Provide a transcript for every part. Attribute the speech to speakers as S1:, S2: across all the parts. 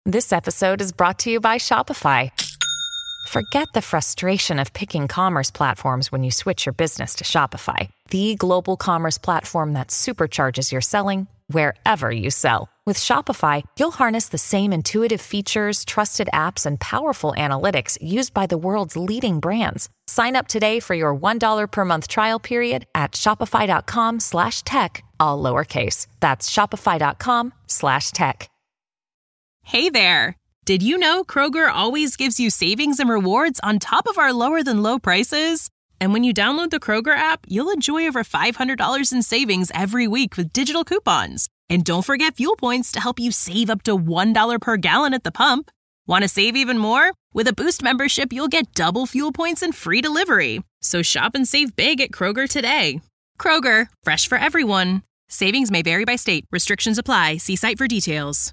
S1: This episode is brought to you by Shopify. Forget the frustration of picking commerce platforms when you switch your business to Shopify, the global commerce platform that supercharges your selling wherever you sell. With Shopify, you'll harness the same intuitive features, trusted apps, and powerful analytics used by the world's leading brands. Sign up today for your $1 per month trial period at shopify.com/tech, all lowercase. That's shopify.com/tech.
S2: Hey there! Did you know Kroger always gives you savings and rewards on top of our lower-than-low prices? And when you download the Kroger app, you'll enjoy over $500 in savings every week with digital coupons. And don't forget fuel points to help you save up to $1 per gallon at the pump. Want to save even more? With a Boost membership, you'll get double fuel points and free delivery. So shop and save big at Kroger today. Kroger, fresh for everyone. Savings may vary by state. Restrictions apply. See site for details.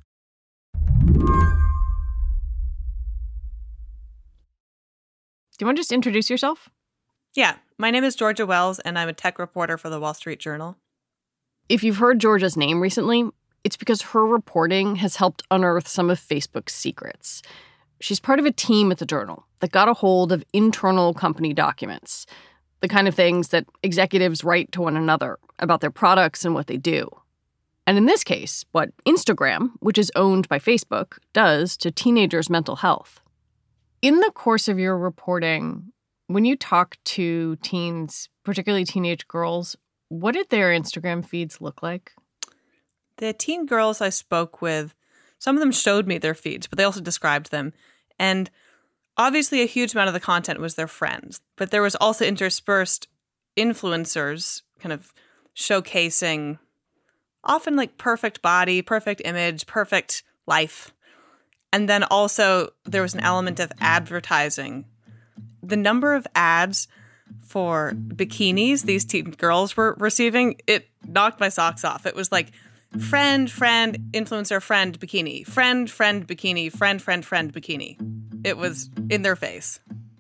S3: Do you want to just introduce yourself?
S4: Yeah, my name is Georgia Wells, and I'm a tech reporter for the Wall Street Journal.
S3: If you've heard Georgia's name recently, it's because her reporting has helped unearth some of Facebook's secrets. She's part of a team at the Journal that got a hold of internal company documents, the kind of things that executives write to one another about their products and what they do. And in this case, what Instagram, which is owned by Facebook, does to teenagers' mental health. In the course of your reporting, when you talk to teens, particularly teenage girls, what did their Instagram feeds look like?
S4: The teen girls I spoke with, some of them showed me their feeds, but they also described them. And obviously a huge amount of the content was their friends, but there was also interspersed influencers kind of showcasing often like perfect body, perfect image, perfect life. And then also there was an element of advertising. The number of ads for bikinis these teen girls were receiving, it knocked my socks off. It was like friend, influencer, friend, bikini, friend, bikini, friend, bikini. It was in their face.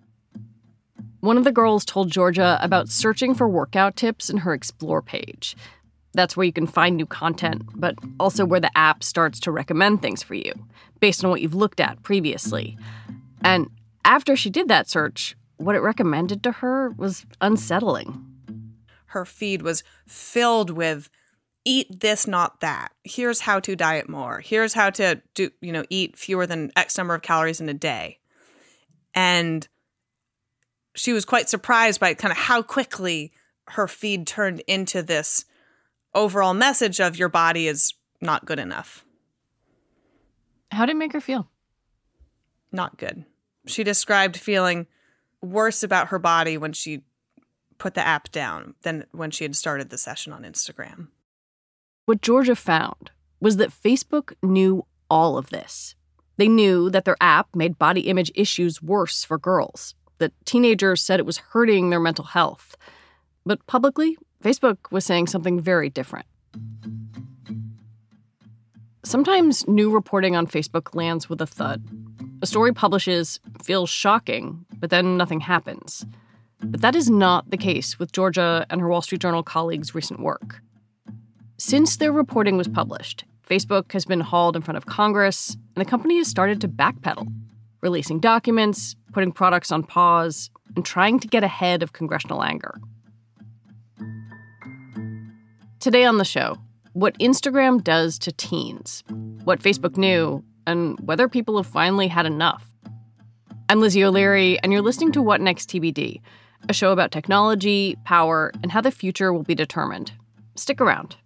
S3: One of the girls told Georgia about searching for workout tips in her Explore page. That's where you can find new content, but also where the app starts to recommend things for you, based on what you've looked at previously. And after she did that search, what it recommended to her was unsettling.
S4: Her feed was filled with, eat this, not that. Here's how to diet more. Here's how to eat fewer than X number of calories in a day. And she was quite surprised by kind of how quickly her feed turned into this overall message of your body is not good enough.
S3: How did it make her feel?
S4: Not good. She described feeling worse about her body when she put the app down than when she had started the session on Instagram.
S3: What Georgia found was that Facebook knew all of this. They knew that their app made body image issues worse for girls, that teenagers said it was hurting their mental health. But publicly, Facebook was saying something very different. Sometimes new reporting on Facebook lands with a thud. A story publishes, feels shocking, but then nothing happens. But that is not the case with Georgia and her Wall Street Journal colleagues' recent work. Since their reporting was published, Facebook has been hauled in front of Congress, and the company has started to backpedal, releasing documents, putting products on pause, and trying to get ahead of congressional anger. Today on the show, what Instagram does to teens, what Facebook knew, and whether people have finally had enough. I'm Lizzie O'Leary, and you're listening to What Next TBD, a show about technology, power, and how the future will be determined. Stick around.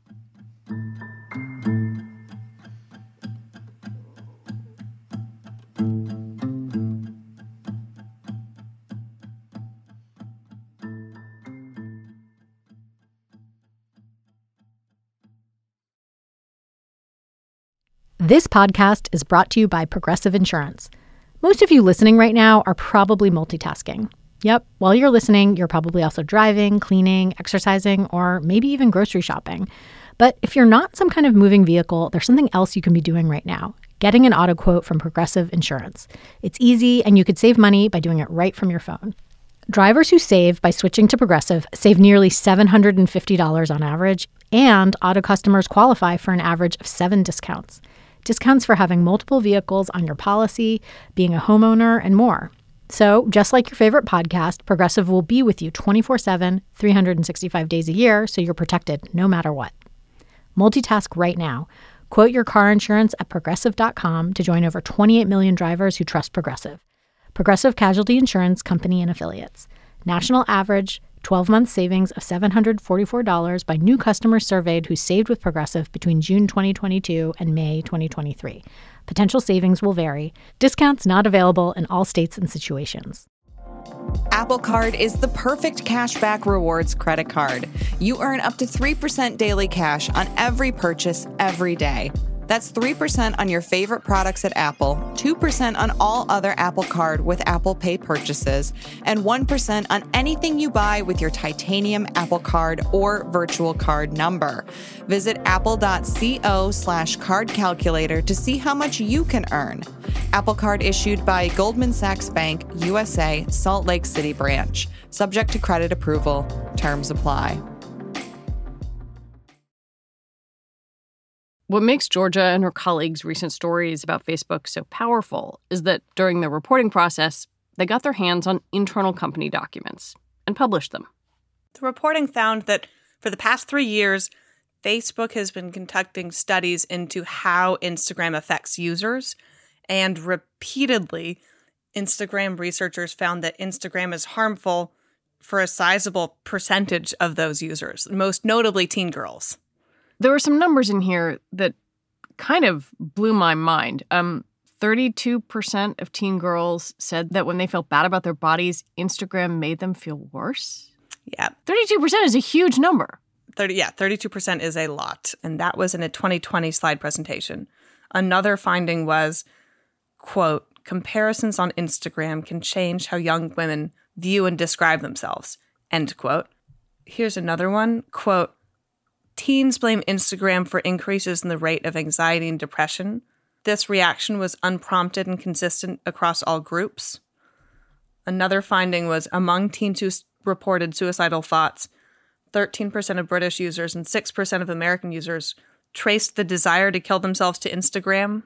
S5: This podcast is brought to you by Progressive Insurance. Most of you listening right now are probably multitasking. Yep, while you're listening, you're probably also driving, cleaning, exercising, or maybe even grocery shopping. But if you're not some kind of moving vehicle, there's something else you can be doing right now, getting an auto quote from Progressive Insurance. It's easy, and you could save money by doing it right from your phone. Drivers who save by switching to Progressive save nearly $750 on average, and auto customers qualify for an average of 7 discounts. discounts for having multiple vehicles on your policy, being a homeowner, and more. So, just like your favorite podcast, Progressive will be with you 24/7, 365 days a year, so you're protected no matter what. Multitask right now. Quote your car insurance at Progressive.com to join over 28 million drivers who trust Progressive. Progressive Casualty Insurance Company and Affiliates. National average 12-month savings of $744 by new customers surveyed who saved with Progressive between June 2022 and May 2023. Potential savings will vary. Discounts not available in all states and situations.
S6: Apple Card is the perfect cashback rewards credit card. You earn up to 3% daily cash on every purchase every day. That's 3% on your favorite products at Apple, 2% on all other Apple Card with Apple Pay purchases, and 1% on anything you buy with your titanium Apple Card or virtual card number. Visit apple.co/card calculator to see how much you can earn. Apple Card issued by Goldman Sachs Bank, USA, Salt Lake City branch. Subject to credit approval. Terms apply.
S3: What makes Georgia and her colleagues' recent stories about Facebook so powerful is that during the reporting process, they got their hands on internal company documents and published them.
S4: The reporting found that for the past 3 years, Facebook has been conducting studies into how Instagram affects users. And repeatedly, Instagram researchers found that Instagram is harmful for a sizable percentage of those users, most notably teen girls.
S3: There were some numbers in here that kind of blew my mind. 32% of teen girls said that when they felt bad about their bodies, Instagram made them feel worse.
S4: Yeah.
S3: 32% is a huge number.
S4: 32% is a lot. And that was in a 2020 slide presentation. Another finding was, quote, comparisons on Instagram can change how young women view and describe themselves, end quote. Here's another one, quote, teens blame Instagram for increases in the rate of anxiety and depression. This reaction was unprompted and consistent across all groups. Another finding was among teens who reported suicidal thoughts, 13% of British users and 6% of American users traced the desire to kill themselves to Instagram.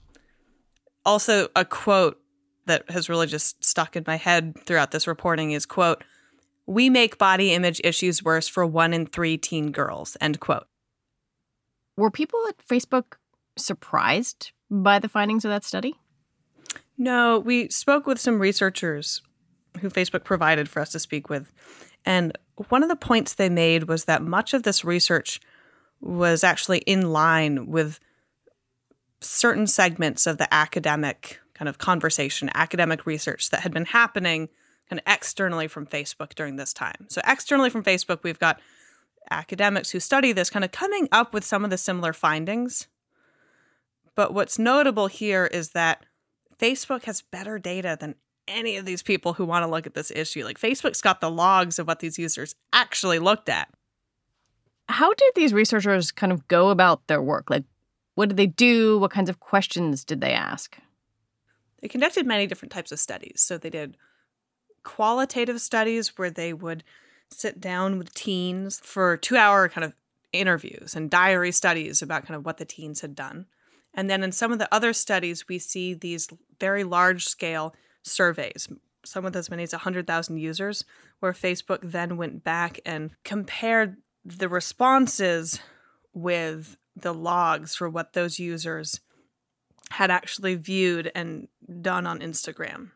S4: Also, a quote that has really just stuck in my head throughout this reporting is, quote, we make body image issues worse for 1 in 3 teen girls, end quote.
S3: Were people at Facebook surprised by the findings of that study?
S4: No, we spoke with some researchers who Facebook provided for us to speak with. And one of the points they made was that much of this research was actually in line with certain segments of the academic kind of conversation, academic research that had been happening kind of externally from Facebook during this time. So externally from Facebook, we've got academics who study this kind of coming up with some of the similar findings. But what's notable here is that Facebook has better data than any of these people who want to look at this issue. Like, Facebook's got the logs of what these users actually looked at.
S3: How did these researchers kind of go about their work? Like, what did they do? What kinds of questions did they ask?
S4: They conducted many different types of studies. So they did qualitative studies where they would sit down with teens for 2-hour kind of interviews and diary studies about kind of what the teens had done. And then in some of the other studies, we see these very large-scale surveys, some with as many as 100,000 users, where Facebook then went back and compared the responses with the logs for what those users had actually viewed and done on Instagram.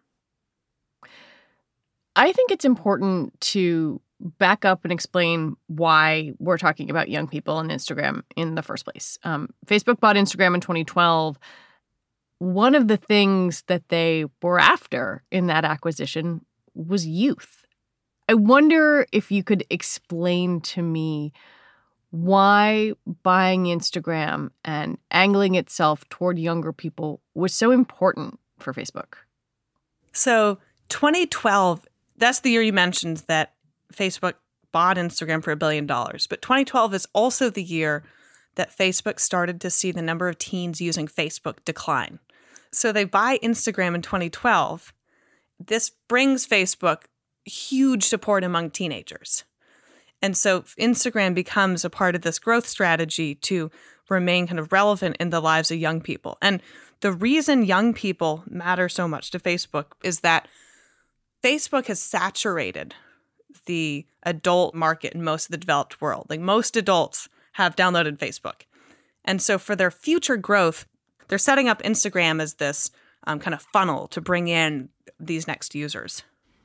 S3: I think it's important to back up and explain why we're talking about young people on Instagram in the first place. Facebook bought Instagram in 2012. One of the things that they were after in that acquisition was youth. I wonder if you could explain to me why buying Instagram and angling itself toward younger people was so important for Facebook.
S4: So 2012, that's the year you mentioned that Facebook bought Instagram for $1 billion. But 2012 is also the year that Facebook started to see the number of teens using Facebook decline. So they buy Instagram in 2012. This brings Facebook huge support among teenagers. And so Instagram becomes a part of this growth strategy to remain kind of relevant in the lives of young people. And the reason young people matter so much to Facebook is that Facebook has saturated the adult market in most of the developed world. Like most adults have downloaded Facebook. And so for their future growth, they're setting up Instagram as this kind of funnel to bring in these next users.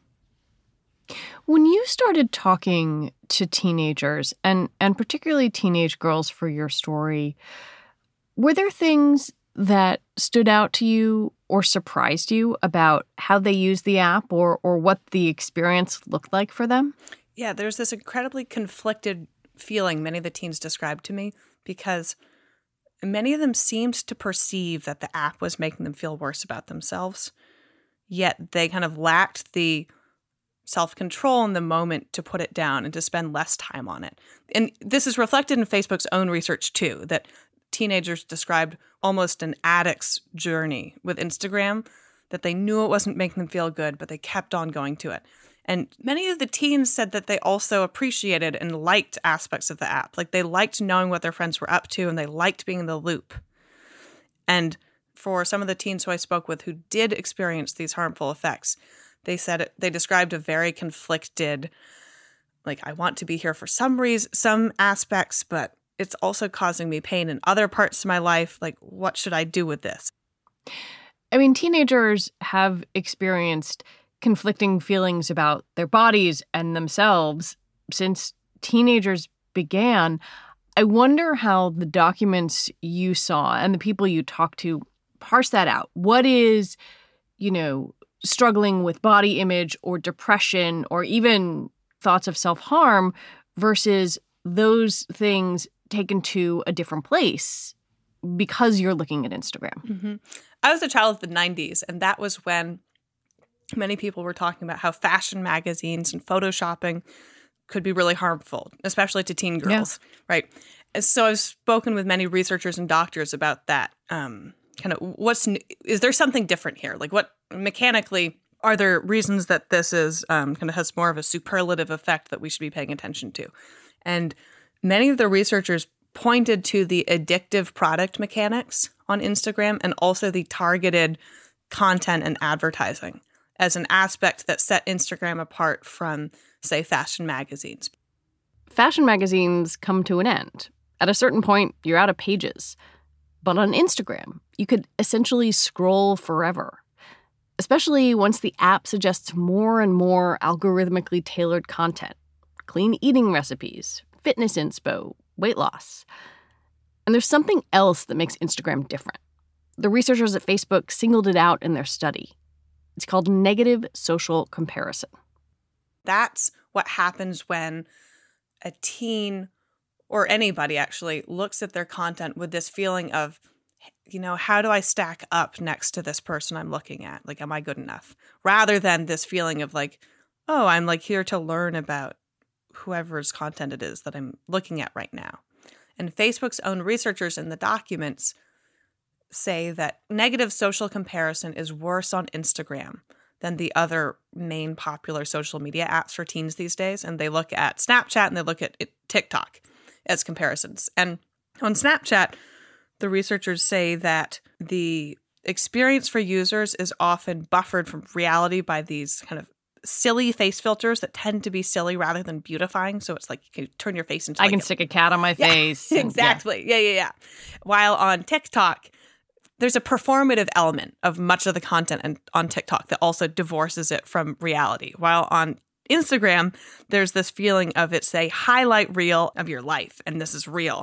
S3: When you started talking to teenagers and particularly teenage girls for your story, were there things that stood out to you or surprised you about how they use the app or what the experience looked like for them?
S4: Yeah, there's this incredibly conflicted feeling many of the teens described to me because many of them seemed to perceive that the app was making them feel worse about themselves, yet they kind of lacked the self-control in the moment to put it down and to spend less time on it. And this is reflected in Facebook's own research too, that teenagers described almost an addict's journey with Instagram, that they knew it wasn't making them feel good, but they kept on going to it. And many of the teens said that they also appreciated and liked aspects of the app. Like they liked knowing what their friends were up to and they liked being in the loop. And for some of the teens who I spoke with who did experience these harmful effects, they said they described a very conflicted, like, I want to be here for some reason, some aspects, but it's also causing me pain in other parts of my life. Like, what should I do with this?
S3: I mean, teenagers have experienced conflicting feelings about their bodies and themselves since teenagers began. I wonder how the documents you saw and the people you talked to parse that out. What is, struggling with body image or depression or even thoughts of self-harm versus those things taken to a different place because you're looking at Instagram?
S4: Mm-hmm. I was a child of the 90s, and that was when many people were talking about how fashion magazines and photoshopping could be really harmful, especially to teen girls, right? And so I've spoken with many researchers and doctors about that. Kind of is there something different here? Like what mechanically are there reasons that this is kind of has more of a superlative effect that we should be paying attention to? And many of the researchers pointed to the addictive product mechanics on Instagram and also the targeted content and advertising as an aspect that set Instagram apart from, say, fashion magazines.
S3: Fashion magazines come to an end. At a certain point, you're out of pages. But on Instagram, you could essentially scroll forever, especially once the app suggests more and more algorithmically tailored content, clean eating recipes, fitness inspo, weight loss. And there's something else that makes Instagram different. The researchers at Facebook singled it out in their study. It's called negative social comparison.
S4: That's what happens when a teen or anybody actually looks at their content with this feeling of, how do I stack up next to this person I'm looking at? Like, am I good enough? Rather than this feeling of like, oh, I'm like here to learn about whoever's content it is that I'm looking at right now. And Facebook's own researchers in the documents say that negative social comparison is worse on Instagram than the other main popular social media apps for teens these days. And they look at Snapchat and they look at TikTok as comparisons. And on Snapchat, the researchers say that the experience for users is often buffered from reality by these kind of silly face filters that tend to be silly rather than beautifying. So it's like you can turn your face into
S3: I can stick a cat on my face.
S4: Exactly. Yeah. While on TikTok, there's a performative element of much of the content on TikTok that also divorces it from reality. While on Instagram, there's this feeling of it's a highlight reel of your life, and this is real.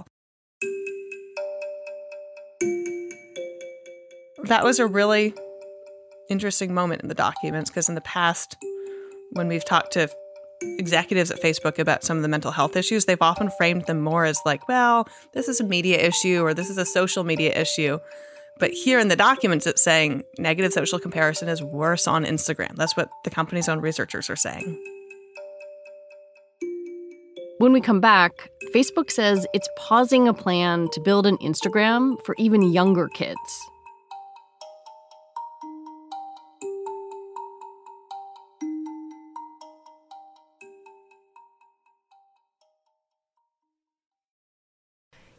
S4: That was a really interesting moment in the documents because in the past, when we've talked to executives at Facebook about some of the mental health issues, they've often framed them more as like, well, this is a media issue or this is a social media issue. But here in the documents, it's saying negative social comparison is worse on Instagram. That's what the company's own researchers are saying.
S3: When we come back, Facebook says it's pausing a plan to build an Instagram for even younger kids.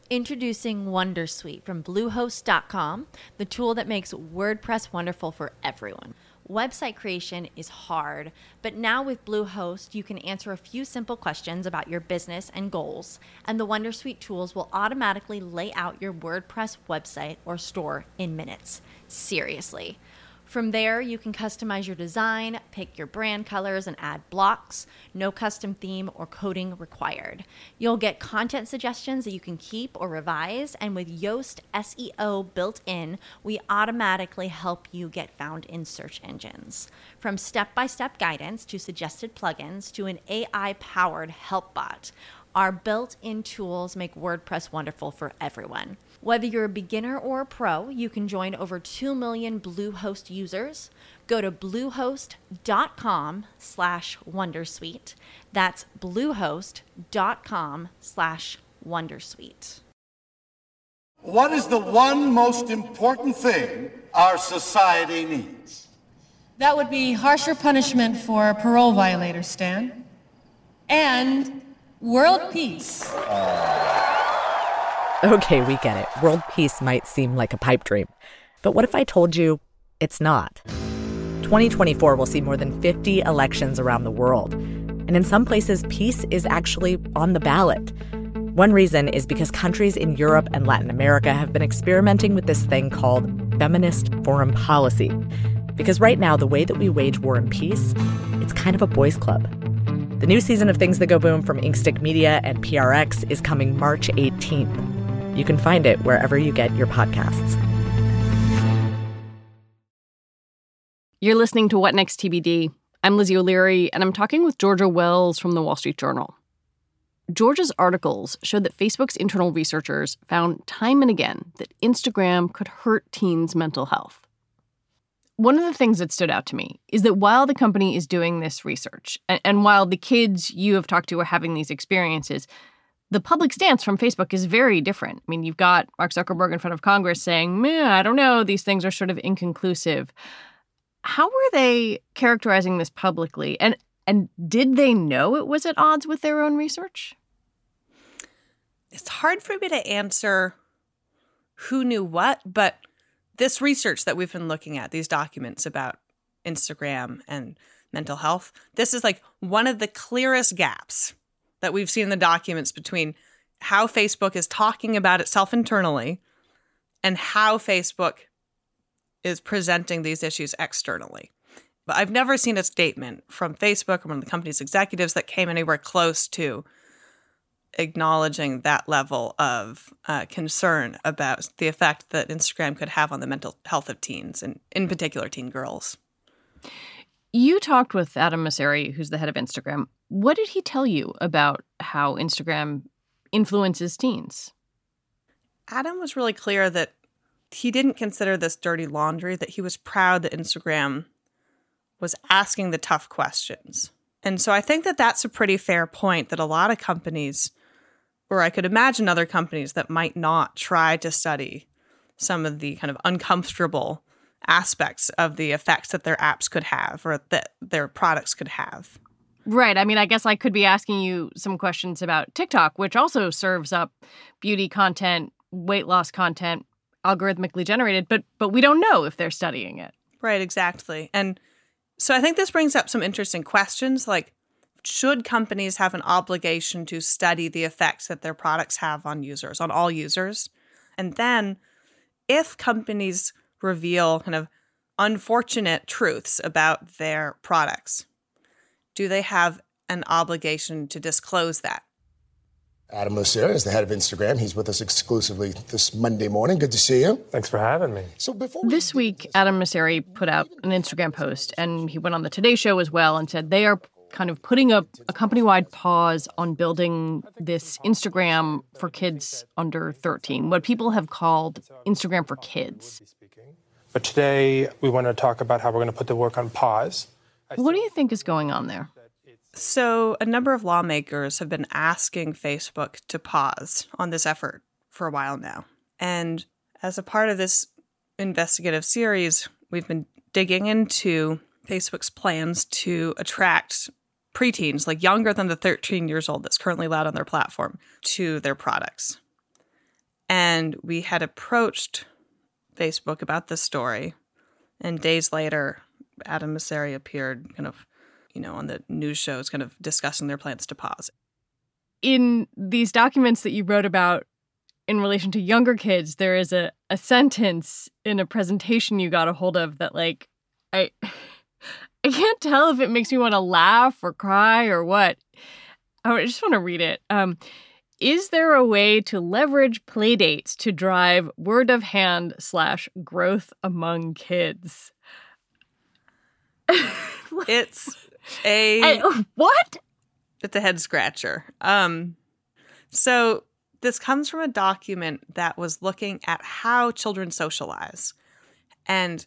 S7: Introducing Wondersuite from Bluehost.com, the tool that makes WordPress wonderful for everyone. Website creation is hard, but now with Bluehost, you can answer a few simple questions about your business and goals, and the Wondersuite tools will automatically lay out your WordPress website or store in minutes. Seriously. From there, you can customize your design, pick your brand colors, and add blocks. No custom theme or coding required. You'll get content suggestions that you can keep or revise, and with Yoast SEO built in, we automatically help you get found in search engines. From step-by-step guidance to suggested plugins to an AI-powered help bot, our built-in tools make WordPress wonderful for everyone. Whether you're a beginner or a pro, you can join over 2 million Bluehost users. Go to bluehost.com/wondersuite. That's bluehost.com/wondersuite.
S8: What is the one most important thing our society needs?
S9: That would be harsher punishment for parole violators, Stan. And world peace.
S10: Okay, we get it. World peace might seem like a pipe dream. But what if I told you it's not? 2024 will see more than 50 elections around the world. And in some places, peace is actually on the ballot. One reason is because countries in Europe and Latin America have been experimenting with this thing called feminist foreign policy. Because right now, the way that we wage war and peace, it's kind of a boys' club. The new season of Things That Go Boom from Inkstick Media and PRX is coming March 18th. You can find it wherever you get your podcasts.
S3: You're listening to What Next TBD. I'm Lizzie O'Leary, and I'm talking with Georgia Wells from The Wall Street Journal. Georgia's articles showed that Facebook's internal researchers found time and again that Instagram could hurt teens' mental health. One of the things that stood out to me is that while the company is doing this research, and while the kids you have talked to are having these experiences, the public stance from Facebook is very different. I mean, you've got Mark Zuckerberg in front of Congress saying, I don't know, these things are sort of inconclusive. How were they characterizing this publicly? And did they know it was at odds with their own research?
S4: It's hard for me to answer who knew what, but this research that we've been looking at, these documents about Instagram and mental health, this is like one of the clearest gaps that we've seen in the documents between how Facebook is talking about itself internally and how Facebook is presenting these issues externally. But I've never seen a statement from Facebook or one of the company's executives that came anywhere close to acknowledging that level of concern about the effect that Instagram could have on the mental health of teens, and in particular teen girls.
S3: You talked with Adam Mosseri, who's the head of Instagram. What did he tell you about how Instagram influences teens?
S4: Adam was really clear that he didn't consider this dirty laundry, that he was proud that Instagram was asking the tough questions. And so I think that that's a pretty fair point, that a lot of companies, or I could imagine other companies that might not try to study some of the kind of uncomfortable aspects of the effects that their apps could have or that their products could have.
S3: Right. I mean, I guess I could be asking you some questions about TikTok, which also serves up beauty content, weight loss content, algorithmically generated, but we don't know if they're studying it.
S4: Right, exactly. And so I think this brings up some interesting questions, like, should companies have an obligation to study the effects that their products have on users, on all users? And then if companies reveal kind of unfortunate truths about their products, do they have an obligation to disclose that?
S11: Adam Mosseri is the head of Instagram. He's with us exclusively this Monday morning. Good to see you.
S12: Thanks for having me.
S11: So
S3: this week, Adam Mosseri put out an Instagram post, and he went on the Today Show as well and said they are kind of putting up a company-wide pause on building this Instagram for kids under 13, what people have called Instagram for kids.
S12: But today, we want to talk about how we're going to put the work on pause.
S3: What do you think is going on there?
S4: So a number of lawmakers have been asking Facebook to pause on this effort for a while now. And as a part of this investigative series, we've been digging into Facebook's plans to attract preteens, like younger than the 13 years old that's currently allowed on their platform, to their products. And we had approached Facebook about this story. And days later, Adam Mosseri appeared kind of, on the news shows, kind of discussing their plans to pause.
S3: In these documents that you wrote about in relation to younger kids, there is a sentence in a presentation you got a hold of that, like, I can't tell if it makes me want to laugh or cry or what. I just want to read it. Is there a way to leverage playdates to drive word of hand / growth among kids?
S4: It's
S3: what?
S4: It's a head scratcher. So this comes from a document that was looking at how children socialize. And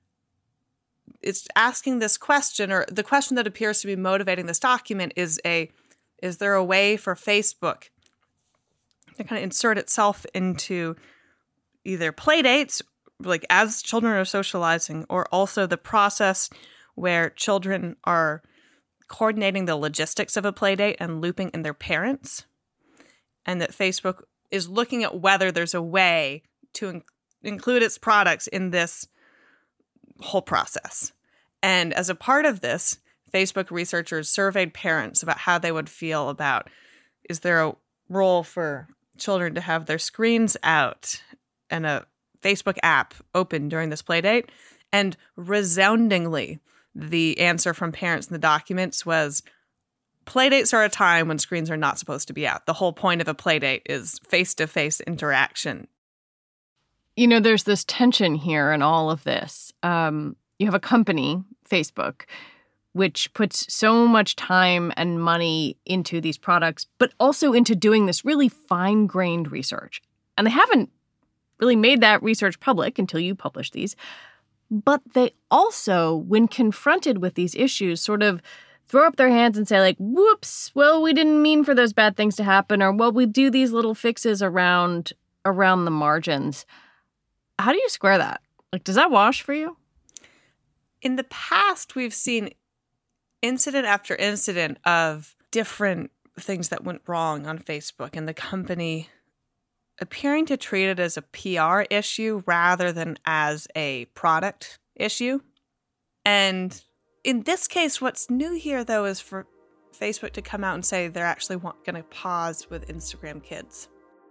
S4: it's asking this question, or the question that appears to be motivating this document is there a way for Facebook to kind of insert itself into either playdates, like as children are socializing, or also the process where children are coordinating the logistics of a playdate and looping in their parents, and that Facebook is looking at whether there's a way to include its products in this whole process. And as a part of this, Facebook researchers surveyed parents about how they would feel about, is there a role for children to have their screens out and a Facebook app open during this playdate? And resoundingly, the answer from parents in the documents was, playdates are a time when screens are not supposed to be out. The whole point of a playdate is face-to-face interaction.
S3: There's this tension here in all of this. You have a company, Facebook, which puts so much time and money into these products, but also into doing this really fine-grained research. And they haven't really made that research public until you publish these. But they also, when confronted with these issues, sort of throw up their hands and say, like, whoops, well, we didn't mean for those bad things to happen, or, well, we do these little fixes around the margins. How do you square that? Like, does that wash for you?
S4: In the past, we've seen incident after incident of different things that went wrong on Facebook, and the company appearing to treat it as a PR issue rather than as a product issue. And in this case, what's new here, though, is for Facebook to come out and say they're actually going to pause with Instagram Kids.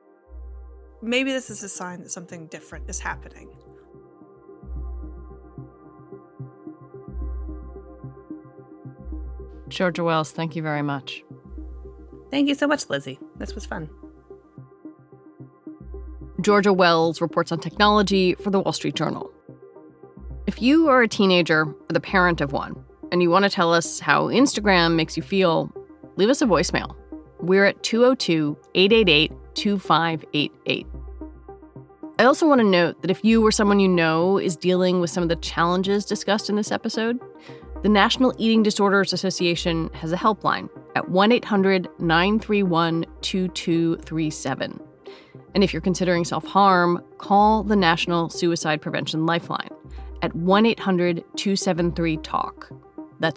S4: Maybe this is a sign that something different is happening.
S3: Georgia Wells, thank you very much.
S4: Thank you so much, Lizzie. This was fun.
S3: Georgia Wells reports on technology for The Wall Street Journal. If you are a teenager or the parent of one, and you want to tell us how Instagram makes you feel, leave us a voicemail. We're at 202-888-2588. I also want to note that if you or someone you know is dealing with some of the challenges discussed in this episode, the National Eating Disorders Association has a helpline at 1-800-931-2237. And if you're considering self-harm, call the National Suicide Prevention Lifeline at 1-800-273-TALK. That's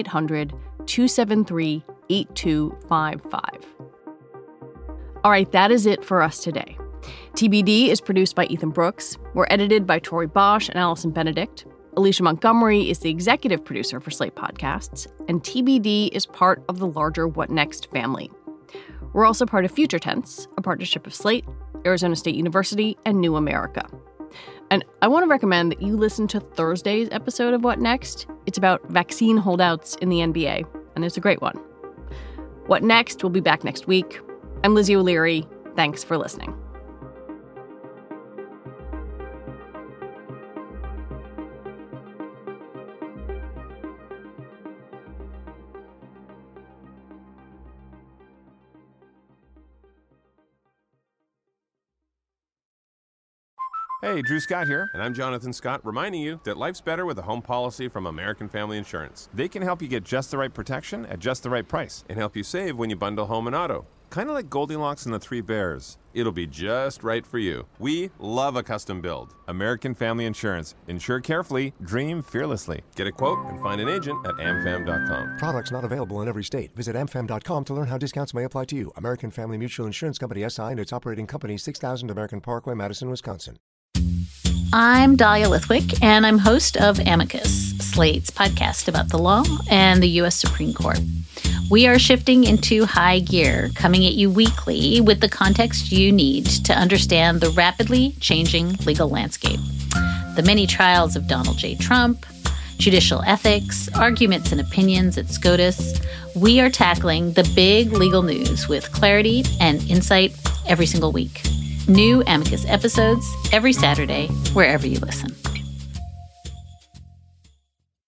S3: 1-800-273-8255. All right, that is it for us today. TBD is produced by Ethan Brooks. We're edited by Tori Bosch and Allison Benedict. Alicia Montgomery is the executive producer for Slate Podcasts, and TBD is part of the larger What Next family. We're also part of Future Tense, a partnership of Slate, Arizona State University, and New America. And I want to recommend that you listen to Thursday's episode of What Next. It's about vaccine holdouts in the NBA, and it's a great one. What Next will be back next week. I'm Lizzie O'Leary. Thanks for listening.
S13: Hey, Drew Scott here, and I'm Jonathan Scott, reminding you that life's better with a home policy from American Family Insurance. They can help you get just the right protection at just the right price and help you save when you bundle home and auto. Kind of like Goldilocks and the Three Bears. It'll be just right for you. We love a custom build. American Family Insurance. Insure carefully, dream fearlessly. Get a quote and find an agent at amfam.com.
S14: Products not available in every state. Visit amfam.com to learn how discounts may apply to you. American Family Mutual Insurance Company SI and its operating company 6000 American Parkway, Madison, Wisconsin.
S15: I'm Dahlia Lithwick, and I'm host of Amicus, Slate's podcast about the law and the U.S. Supreme Court. We are shifting into high gear, coming at you weekly with the context you need to understand the rapidly changing legal landscape. The many trials of Donald J. Trump, judicial ethics, arguments and opinions at SCOTUS. We are tackling the big legal news with clarity and insight every single week. New Amicus episodes every Saturday, wherever you listen.